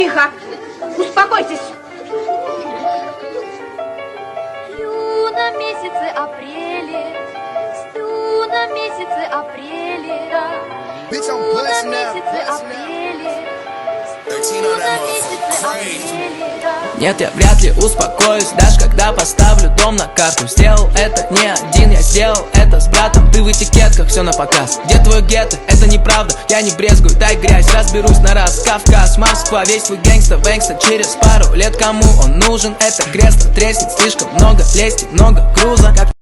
Тихо! Успокойтесь! Сплю на месяце апреле, сплю на месяце апреле, сплю на месяце апреле, сплю на месяце апреле. Нет, я вряд ли успокоюсь, даже когда поставлю дом на карту. Сделал это не один, я сделал это с братом. Ты в этикетках, все на показ. Где твой гетто? Это неправда, я не брезгую, дай грязь. Разберусь на раз, Кавказ, Москва, весь твой гэнгста. Через пару лет кому он нужен? Это кресло треснет, слишком много лести, много груза.